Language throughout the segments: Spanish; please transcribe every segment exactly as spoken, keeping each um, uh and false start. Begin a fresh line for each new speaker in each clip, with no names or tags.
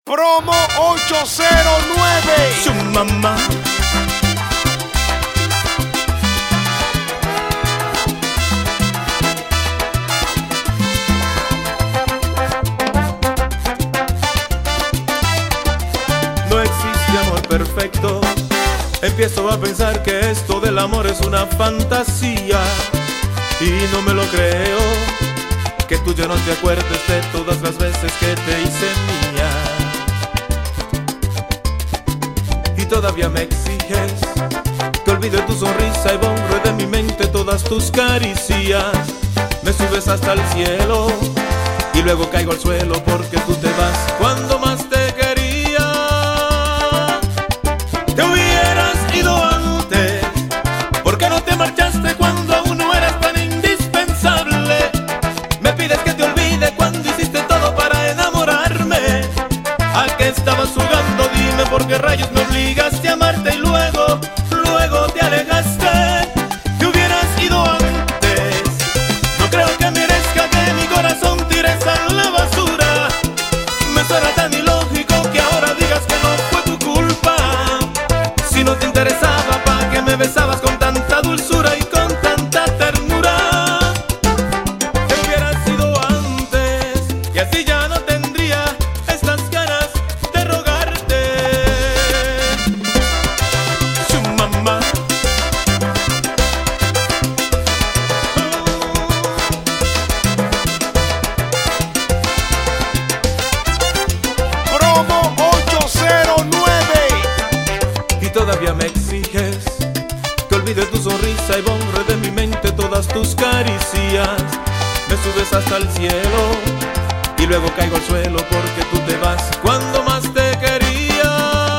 Promo ocho cero nueve.
Su mamá. No existe amor perfecto. Empiezo a pensar que esto del amor es una fantasía y no me lo creo, que tú ya no te acuerdes de todas las veces que te hice mía. Y todavía me exiges que olvide tu sonrisa y borre de mi mente todas tus caricias. Me subes hasta el cielo y luego caigo al suelo porque tú te vas cuando más te quería. Te hubieras ido antes, ¿por qué no te marchaste cuando aún no eras tan indispensable? Me pides que te olvide cuando hiciste todo para enamorarme. ¿A qué estabas jugando? Dime por qué rayos me obligaste a amarte y luego, luego te alejaste. Te hubieras ido antes. No creo que merezca que mi corazón tires a la basura. Me suena tan ilógico que ahora digas que no fue tu culpa. Si no te interesaba, ¿pa' qué me besabas con tanta dulzura y con tanta ternura? Te hubieras ido antes y así ya no tendría estas ganas de rogarte. Su mamá.
Promo ocho cero nueve.
Y todavía me exiges que olvide tu sonrisa y borre de mi mente todas tus caricias. Me subes hasta el cielo y luego caigo al suelo porque tú te vas cuando más te quería.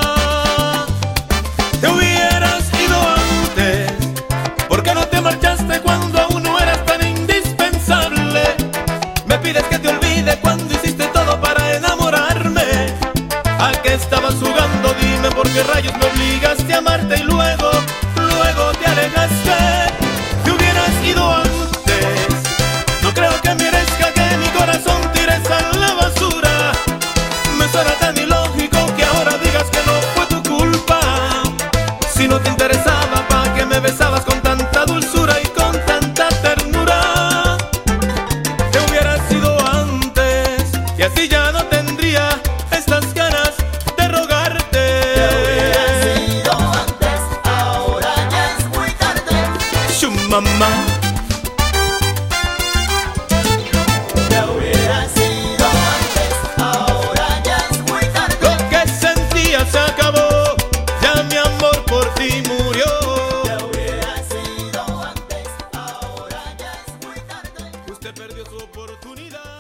Te hubieras ido antes, ¿por qué no te marchaste cuando aún no eras tan indispensable? Me pides que te olvide cuando hiciste todo para enamorarme. ¿A qué estabas jugando? Dime por qué rayos me obligaste a amarte y luego, luego te alejaste. Te hubieras ido antes. No creo que merezca que mi corazón tires a la basura. Me suena tan ilógico que ahora digas que no fue tu culpa. Si no te interesaba, ¿pa' qué me besabas con tanta dulzura y con tanta ternura? Te hubieras ido antes y así ya no tendría estas ganas de rogarte.
Te hubieras ido antes, ahora ya es muy tarde.
Su mamá.
Te hubieras ido antes, ahora ya es muy tarde.
Lo que sentía se acabó, ya mi amor por ti murió.
Te hubieras ido antes, ahora ya es muy tarde.
Usted perdió su oportunidad.